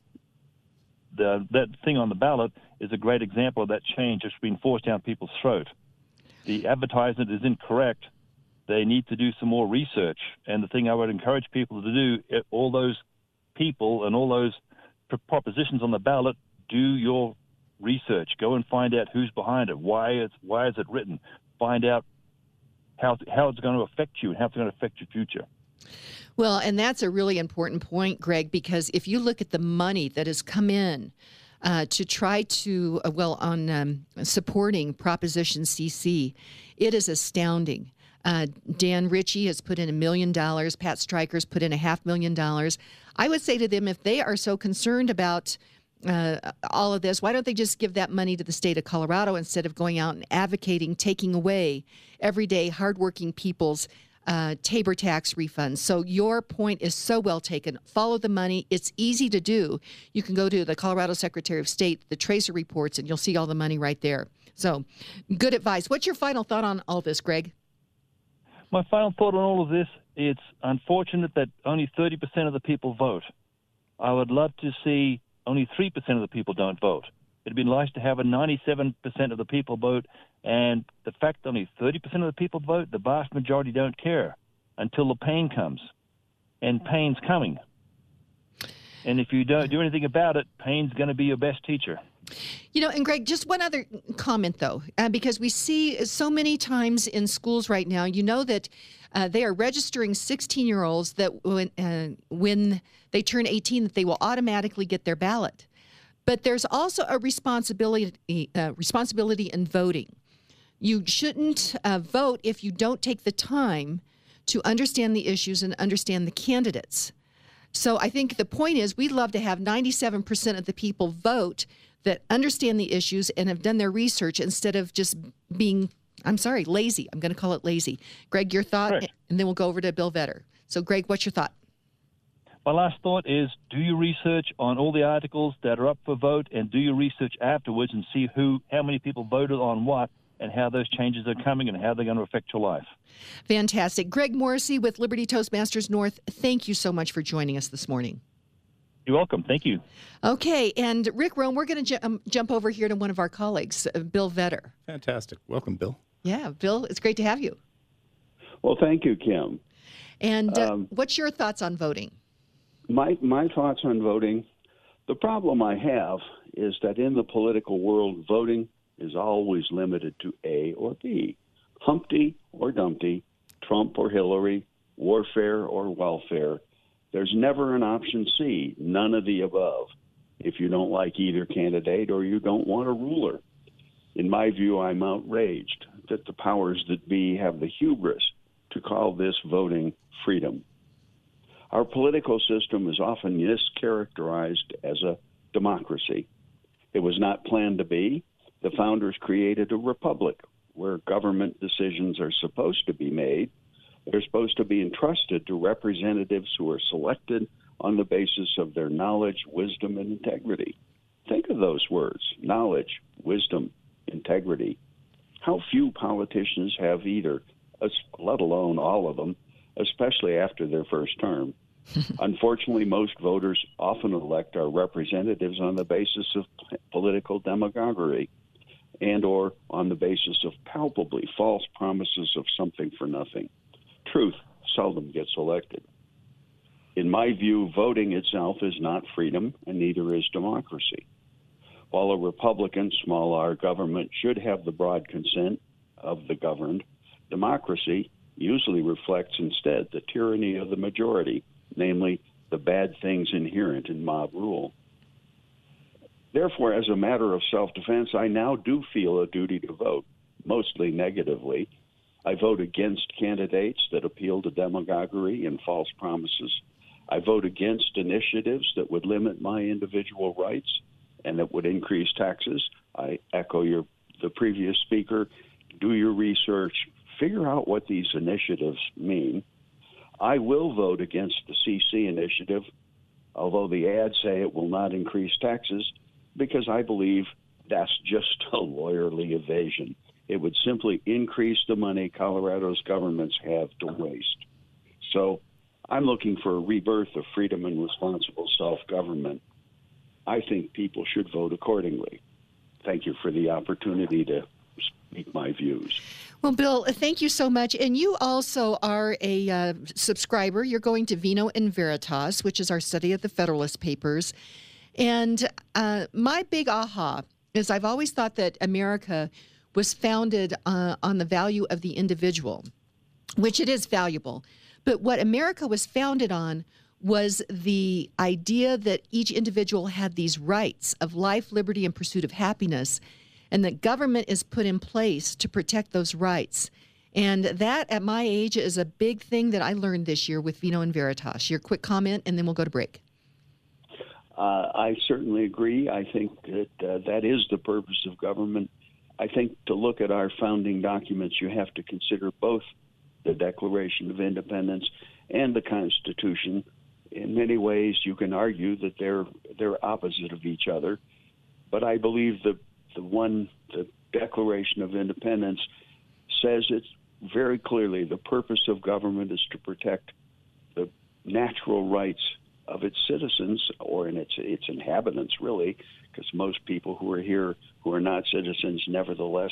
that thing on the ballot, is a great example of that change that's being forced down people's throat. The advertisement is incorrect. They need to do some more research. And the thing I would encourage people to do, all those people and all those propositions on the ballot, do your research. Go and find out who's behind it. Why is it written? Find out how it's going to affect you and how it's going to affect your future. Well, and that's a really important point, Greg, because if you look at the money that has come in to try to, supporting Proposition CC, it is astounding. Dan Ritchie has put in $1 million. Pat Stryker's put in $500,000. I would say to them, if they are so concerned about all of this, why don't they just give that money to the state of Colorado instead of going out and advocating taking away everyday hardworking people's Tabor tax refunds? So your point is so well taken. Follow the money. It's easy to do. You can go to the Colorado Secretary of State, the Tracer reports, and you'll see all the money right there. So good advice. What's your final thought on all this, Greg? My final thought on all of this, it's unfortunate that only 30% of the people vote. I would love to see only 3% of the people don't vote. It'd be nice to have a 97% of the people vote, and the fact that only 30% of the people vote, the vast majority don't care until the pain comes. And pain's coming. And if you don't do anything about it, pain's going to be your best teacher. You know, and Greg, just one other comment, though, because we see so many times in schools right now, you know that they are registering 16-year-olds that when they turn 18, that they will automatically get their ballot. But there's also a responsibility in voting. You shouldn't vote if you don't take the time to understand the issues and understand the candidates. So I think the point is we'd love to have 97% of the people vote that understand the issues and have done their research instead of just being, lazy. I'm going to call it lazy. Greg, your thought, right. And then we'll go over to Bill Vetter. So, Greg, what's your thought? My last thought is do your research on all the articles that are up for vote, and do your research afterwards and see how many people voted on what and how those changes are coming and how they're going to affect your life. Fantastic. Greg Morrissey with Liberty Toastmasters North, thank you so much for joining us this morning. You're welcome. Thank you. Okay, and Rick Rome, we're going to jump over here to one of our colleagues, Bill Vetter. Fantastic. Welcome, Bill. Yeah, Bill, it's great to have you. Well, thank you, Kim. And what's your thoughts on voting? My thoughts on voting, the problem I have is that in the political world, voting is always limited to A or B, Humpty or Dumpty, Trump or Hillary, warfare or welfare. There's never an option C, none of the above, if you don't like either candidate or you don't want a ruler. In my view, I'm outraged that the powers that be have the hubris to call this voting freedom. Our political system is often mischaracterized as a democracy. It was not planned to be. The founders created a republic where government decisions are supposed to be made. They're supposed to be entrusted to representatives who are selected on the basis of their knowledge, wisdom, and integrity. Think of those words: knowledge, wisdom, integrity. How few politicians have either, let alone all of them, especially after their first term. Unfortunately, most voters often elect our representatives on the basis of political demagoguery and or on the basis of palpably false promises of something for nothing. Truth seldom gets elected. In my view, voting itself is not freedom, and neither is democracy. While a Republican, small r, government should have the broad consent of the governed, democracy usually reflects instead the tyranny of the majority, namely the bad things inherent in mob rule. Therefore, as a matter of self-defense, I now do feel a duty to vote, mostly negatively. I vote against candidates that appeal to demagoguery and false promises. I vote against initiatives that would limit my individual rights and that would increase taxes. I echo the previous speaker. Do your research. Figure out what these initiatives mean. I will vote against the CC initiative, although the ads say it will not increase taxes, because I believe that's just a lawyerly evasion. It would simply increase the money Colorado's governments have to waste. So I'm looking for a rebirth of freedom and responsible self-government. I think people should vote accordingly. Thank you for the opportunity to speak my views. Well, Bill, thank you so much. And you also are a subscriber. You're going to Vino and Veritas, which is our study of the Federalist Papers. And my big aha is I've always thought that America was founded on the value of the individual, which it is valuable. But what America was founded on was the idea that each individual had these rights of life, liberty, and pursuit of happiness, and that government is put in place to protect those rights. And that, at my age, is a big thing that I learned this year with Vino and Veritas. Your quick comment, and then we'll go to break. I certainly agree. I think that that is the purpose of government. I think to look at our founding documents, you have to consider both the Declaration of Independence and the Constitution. In many ways, you can argue that they're opposite of each other, but I believe the Declaration of Independence says it very clearly. The purpose of government is to protect the natural rights of its citizens, or in its inhabitants, really, because most people who are here who are not citizens nevertheless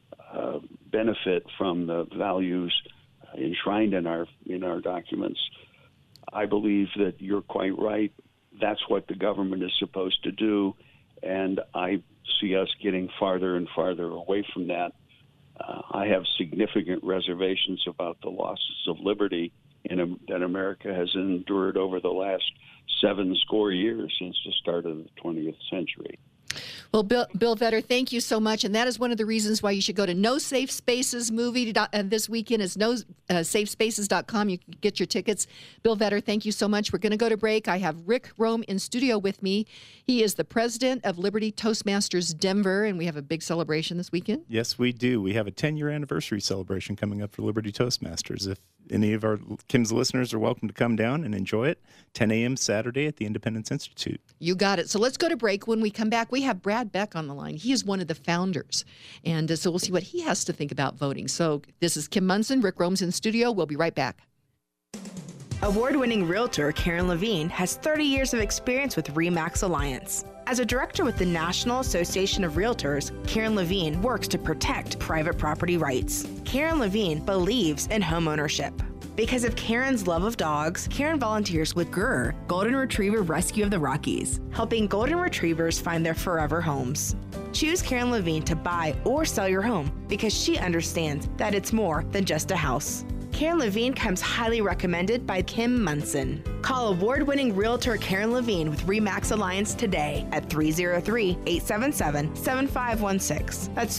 benefit from the values enshrined in our documents. I believe that you're quite right. That's what the government is supposed to do, and I see us getting farther and farther away from that. I have significant reservations about the losses of liberty that America has endured over the last 70 years since the start of the 20th century. Well, Bill Vetter, thank you so much. And that is one of the reasons why you should go to No Safe Spaces movie this weekend is nosafespaces.com. You can get your tickets. Bill Vetter, thank you so much. We're going to go to break. I have Rick Rome in studio with me. He is the president of Liberty Toastmasters Denver, and we have a big celebration this weekend. Yes, we do. We have a 10-year anniversary celebration coming up for Liberty Toastmasters. If any of our Kim's listeners are welcome to come down and enjoy it, 10 a.m. Saturday at the Independence Institute. You got it. So let's go to break. When we come back, we have Brad Beck on the line. He is one of the founders. And so we'll see what he has to think about voting. So this is Kim Monson. Rick Rome's in studio. We'll be right back. Award-winning realtor Karen Levine has 30 years of experience with RE/MAX Alliance. As a director with the National Association of Realtors, Karen Levine works to protect private property rights. Karen Levine believes in homeownership. Because of Karen's love of dogs, Karen volunteers with GRR, Golden Retriever Rescue of the Rockies, helping Golden Retrievers find their forever homes. Choose Karen Levine to buy or sell your home because she understands that it's more than just a house. Karen Levine comes highly recommended by Kim Monson. Call award-winning realtor Karen Levine with RE/MAX Alliance today at 303-877-7516. That's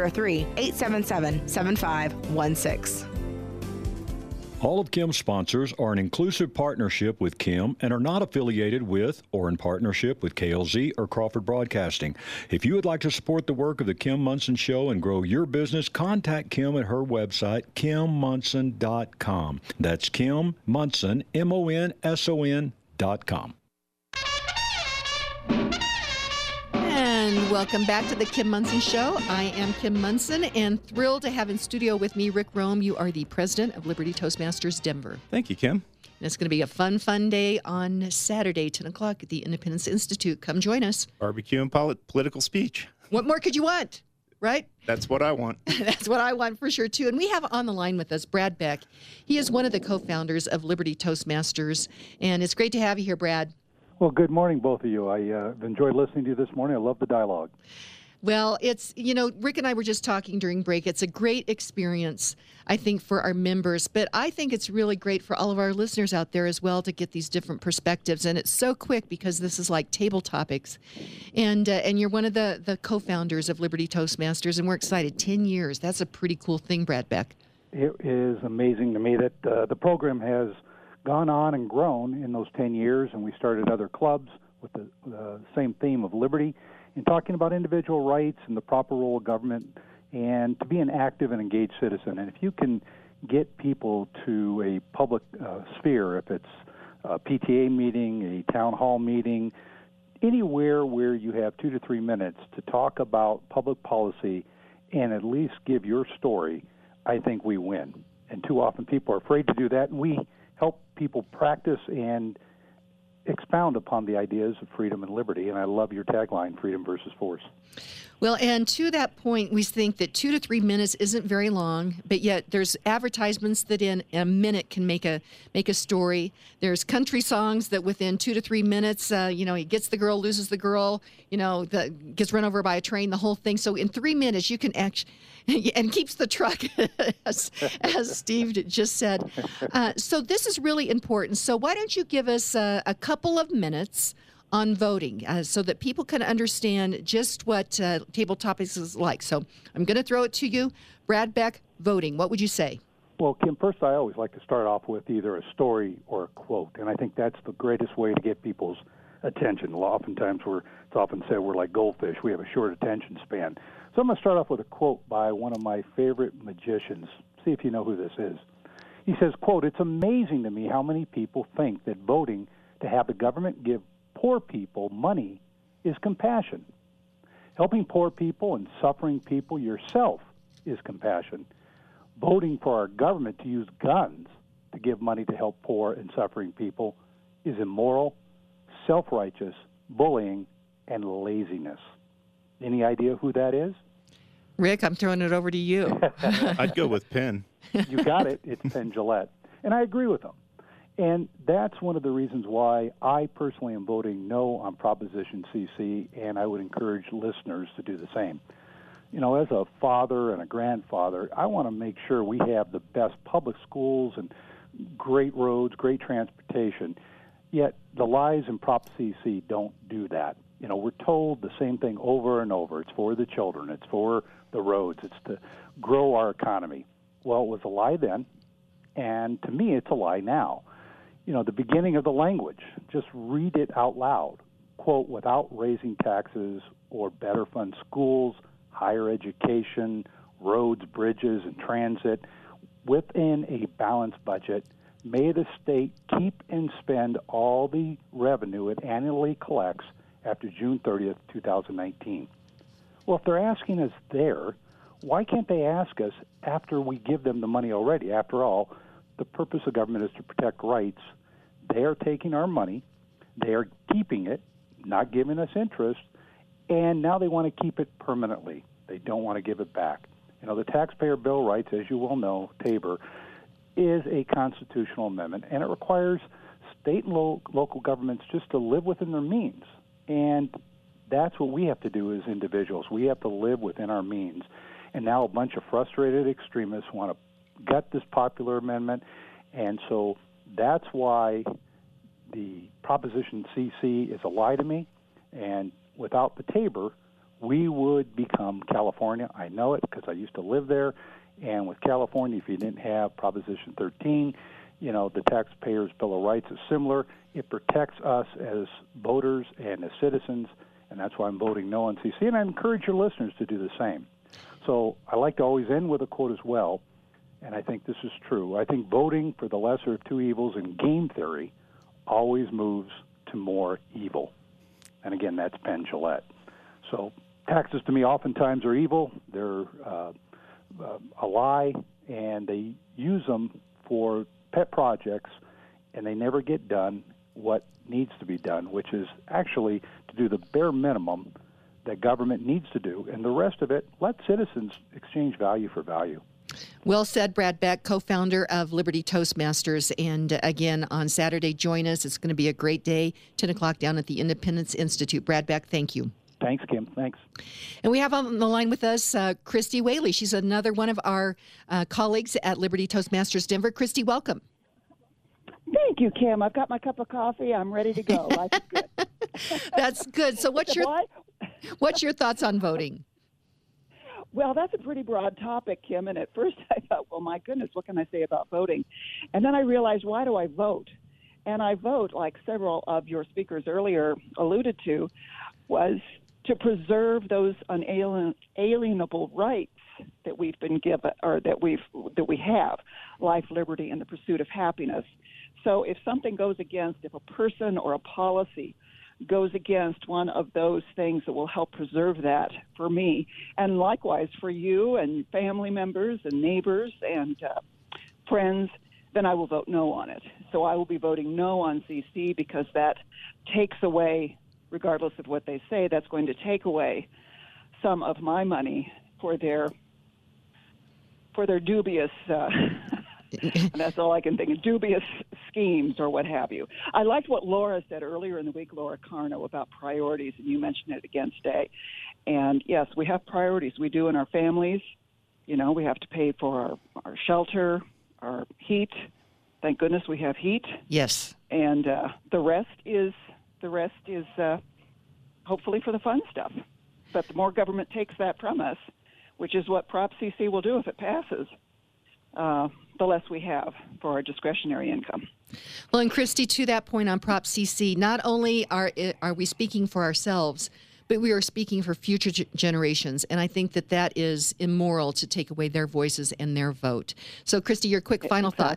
303-877-7516. All of Kim's sponsors are an inclusive partnership with Kim and are not affiliated with or in partnership with KLZ or Crawford Broadcasting. If you would like to support the work of the Kim Monson Show and grow your business, contact Kim at her website, kimmonson.com. That's Kim Monson, MONSON.com. And welcome back to the Kim Munson Show. I am Kim Munson and thrilled to have in studio with me Rick Rome. You are the president of Liberty Toastmasters Denver. Thank you, Kim. And it's going to be a fun day on Saturday, 10 o'clock at the Independence Institute. Come join us. Barbecue and political speech. What more could you want, right? That's what I want. That's what I want for sure, too. And we have on the line with us Brad Beck. He is one of the co-founders of Liberty Toastmasters. And it's great to have you here, Brad. Well, good morning, both of you. I've enjoyed listening to you this morning. I love the dialogue. Well, it's, Rick and I were just talking during break. It's a great experience, I think, for our members. But I think it's really great for all of our listeners out there as well to get these different perspectives. And it's so quick because this is like table topics. And you're one of the co-founders of Liberty Toastmasters, and we're excited. 10 years. That's a pretty cool thing, Brad Beck. It is amazing to me that the program has gone on and grown in those 10 years, and we started other clubs with the same theme of liberty and talking about individual rights and the proper role of government and to be an active and engaged citizen. And if you can get people to a public sphere, if it's a PTA meeting, a town hall meeting, anywhere where you have 2 to 3 minutes to talk about public policy and at least give your story, I think we win. And too often people are afraid to do that, and we help people practice and expound upon the ideas of freedom and liberty. And I love your tagline, freedom versus force. Well, and to that point, we think that 2 to 3 minutes isn't very long, but yet there's advertisements that in a minute can make a story. There's country songs that within 2 to 3 minutes, he gets the girl, loses the girl, gets run over by a train, the whole thing. So in 3 minutes, you can actually, and keeps the truck, as Steve just said. So this is really important. So why don't you give us a couple of minutes on voting so that people can understand just what Table Topics is like. So I'm going to throw it to you. Brad Beck, voting. What would you say? Well, Kim, first I always like to start off with either a story or a quote, and I think that's the greatest way to get people's attention. Oftentimes it's often said we're like goldfish. We have a short attention span. So I'm going to start off with a quote by one of my favorite magicians. See if you know who this is. He says, quote, "It's amazing to me how many people think that voting to have the government give poor people money is compassion. Helping poor people and suffering people yourself is compassion. Voting for our government to use guns to give money to help poor and suffering people is immoral, self-righteous, bullying, and laziness." Any idea who that is? Rick, I'm throwing it over to you. I'd go with Penn. You got it. It's Penn Jillette. And I agree with him. And that's one of the reasons why I personally am voting no on Proposition CC, and I would encourage listeners to do the same. As a father and a grandfather, I want to make sure we have the best public schools and great roads, great transportation, yet the lies in Prop CC don't do that. We're told the same thing over and over. It's for the children. It's for the roads. It's to grow our economy. Well, it was a lie then, and to me it's a lie now. The beginning of the language, just read it out loud. Quote, "Without raising taxes or better fund schools, higher education, roads, bridges, and transit within a balanced budget, may the state keep and spend all the revenue it annually collects after June 30th, 2019. Well, if they're asking us there, why can't they ask us after we give them the money already? After all, the purpose of government is to protect rights. They are taking our money. They are keeping it, not giving us interest, and now they want to keep it permanently. They don't want to give it back. The Taxpayer Bill of Rights, as you well know, TABOR, is a constitutional amendment, and it requires state and local governments just to live within their means. And that's what we have to do as individuals. We have to live within our means. And now a bunch of frustrated extremists want to gut this popular amendment, and so that's why the Proposition CC is a lie to me. And without the TABOR, we would become California. I know it because I used to live there. And with California, if you didn't have Proposition 13, the Taxpayers Bill of Rights is similar. It protects us as voters and as citizens, and that's why I'm voting no on CC. And I encourage your listeners to do the same. So I like to always end with a quote as well, and I think this is true. I think voting for the lesser of two evils in game theory always moves to more evil. And again, that's Penn Jillette. So taxes to me oftentimes are evil. They're a lie, and they use them for pet projects, and they never get done what needs to be done, which is actually to do the bare minimum that government needs to do, and the rest of it, let citizens exchange value for value. Well said, Brad Beck, co-founder of Liberty Toastmasters. And again, on Saturday, join us. It's going to be a great day, 10 o'clock down at the Independence Institute. Brad Beck, thank you. Thanks, Kim. Thanks. And we have on the line with us Christy Whaley. She's another one of our colleagues at Liberty Toastmasters Denver. Christy, welcome. Thank you, Kim. I've got my cup of coffee. I'm ready to go. Life is good. That's good. So what's your thoughts on voting? Well, that's a pretty broad topic, Kim. And at first I thought, well, my goodness, what can I say about voting? And then I realized, why do I vote? And I vote, like several of your speakers earlier alluded to, was to preserve those unalienable rights that we've been given, or that we have, life, liberty, and the pursuit of happiness. So if something goes against, if a person or a policy goes against one of those things that will help preserve that for me, and likewise for you and family members and neighbors and friends, then I will vote no on it. So I will be voting no on CC, because that takes away, regardless of what they say, that's going to take away some of my money for their dubious, and that's all I can think of, dubious schemes or what have you. I liked what Laura said earlier in the week, Laura Carno, about priorities, and you mentioned it again today. And yes, we have priorities. We do in our families. You know, we have to pay for our shelter, our heat. Thank goodness we have heat. Yes. And the rest is hopefully for the fun stuff. But the more government takes that from us, which is what Prop CC will do if it passes, the less we have for our discretionary income. Well, and Christy, to that point on Prop CC, not only are we speaking for ourselves, but we are speaking for future generations. And I think that is immoral to take away their voices and their vote. So, Christy, your quick final thought.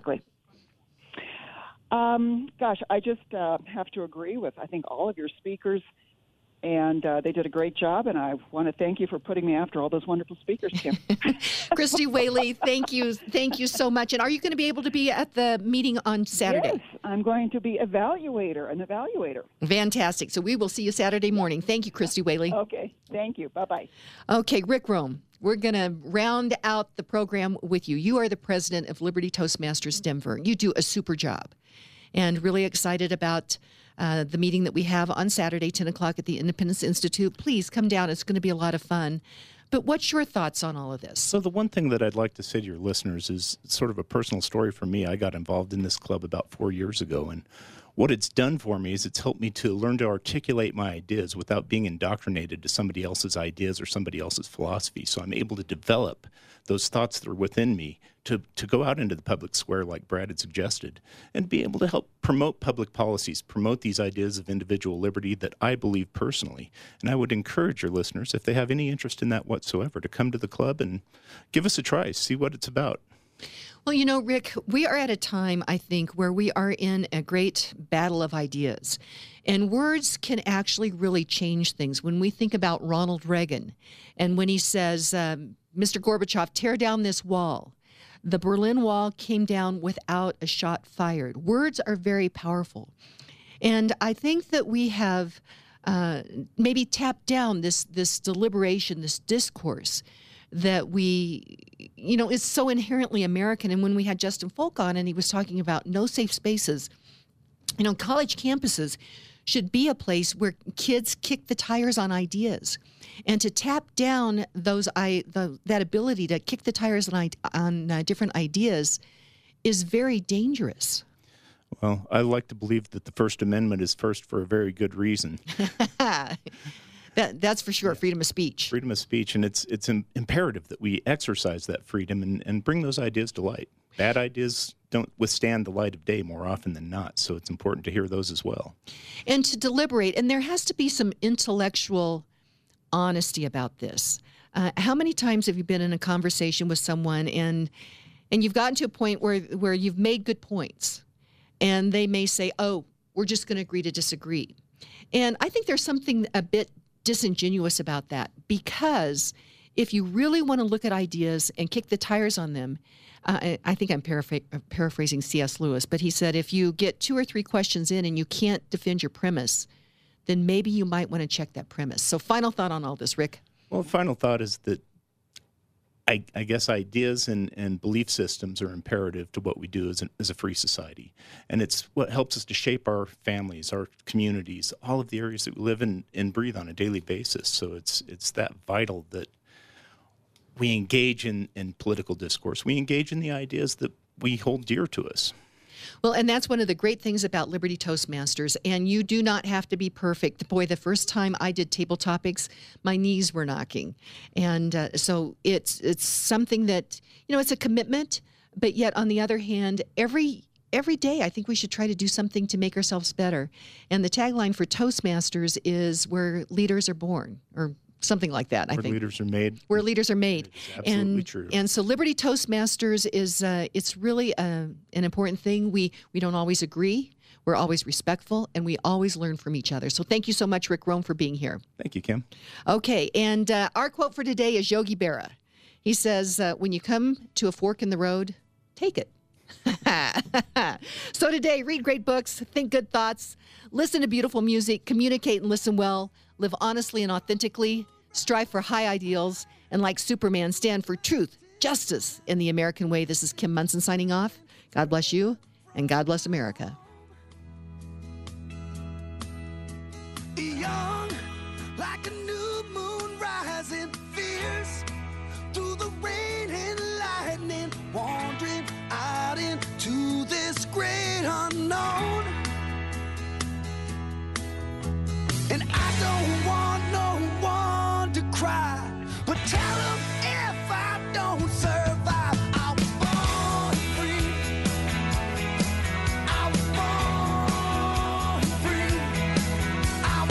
Gosh, I just have to agree with, I think, all of your speakers. And they did a great job, and I want to thank you for putting me after all those wonderful speakers, Kim. Christy Whaley, thank you so much. And are you going to be able to be at the meeting on Saturday? Yes, I'm going to be an evaluator. Fantastic. So we will see you Saturday morning. Thank you, Christy Whaley. Okay, thank you. Bye-bye. Okay, Rick Rome, we're going to round out the program with you. You are the president of Liberty Toastmasters Denver. You do a super job, and really excited about the meeting that we have on Saturday, 10 o'clock at the Independence Institute. Please come down. It's going to be a lot of fun. But what's your thoughts on all of this? So the one thing that I'd like to say to your listeners is sort of a personal story for me. I got involved in this club about 4 years ago, and what it's done for me is it's helped me to learn to articulate my ideas without being indoctrinated to somebody else's ideas or somebody else's philosophy. So I'm able to develop those thoughts that are within me to go out into the public square like Brad had suggested and be able to help promote public policies, promote these ideas of individual liberty that I believe personally. And I would encourage your listeners, if they have any interest in that whatsoever, to come to the club and give us a try, see what it's about. Well, you know, Rick, we are at a time, I think, where we are in a great battle of ideas. And words can actually really change things. When we think about Ronald Reagan and when he says, Mr. Gorbachev, tear down this wall. The Berlin Wall came down without a shot fired. Words are very powerful. And I think that we have maybe tapped down this deliberation, this discourse that is so inherently American. And when we had Justin Folk on and he was talking about no safe spaces, college campuses should be a place where kids kick the tires on ideas. And to tap down that ability to kick the tires on different ideas is very dangerous. Well, I like to believe that the First Amendment is first for a very good reason. That's for sure, freedom of speech. Freedom of speech, and it's imperative that we exercise that freedom and bring those ideas to light. Bad ideas don't withstand the light of day more often than not, so it's important to hear those as well. And to deliberate, and there has to be some intellectual honesty about this. How many times have you been in a conversation with someone and you've gotten to a point where you've made good points, and they may say, "Oh, we're just going to agree to disagree. And I think there's something a bit disingenuous about that, because if you really want to look at ideas and kick the tires on them, I think I'm paraphrasing C.S. Lewis, but he said if you get 2 or 3 questions in and you can't defend your premise, then maybe you might want to check that premise. So final thought on all this, Rick. Well, final thought is that I guess ideas and belief systems are imperative to what we do as a free society. And it's what helps us to shape our families, our communities, all of the areas that we live in and breathe on a daily basis. So it's that vital that we engage in political discourse. We engage in the ideas that we hold dear to us. Well, and that's one of the great things about Liberty Toastmasters. And you do not have to be perfect. Boy, the first time I did table topics, my knees were knocking. And so it's something that, it's a commitment. But yet, on the other hand, every day, I think we should try to do something to make ourselves better. And the tagline for Toastmasters is where leaders are born, or something like that, I think. Where leaders are made. Where leaders are made. It's absolutely true. And so Liberty Toastmasters is it's really an important thing. We don't always agree. We're always respectful, and we always learn from each other. So thank you so much, Rick Rome, for being here. Thank you, Kim. Okay, and our quote for today is Yogi Berra. He says, when you come to a fork in the road, take it. So today, read great books, think good thoughts, listen to beautiful music, communicate and listen well, live honestly and authentically, strive for high ideals, and like Superman, stand for truth, justice, and the American way. This is Kim Monson signing off. God bless you, and God bless America. Young, like a new moon rising, fierce through the rain and lightning, wandering out into this great unknown. And I don't want no one to cry, but tell them if I don't survive, I was born free. I was born free. I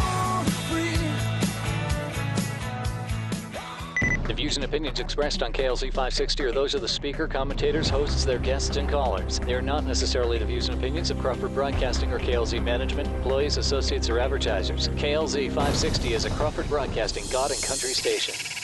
was born free. The views and opinions expressed on KLZ 560 are those of the speaker, commentators, hosts, their guests, and callers. They are not necessarily the views and opinions of Crawford Broadcasting or KLZ management, employees, associates, or advertisers. KLZ 560 is a Crawford Broadcasting God and Country station.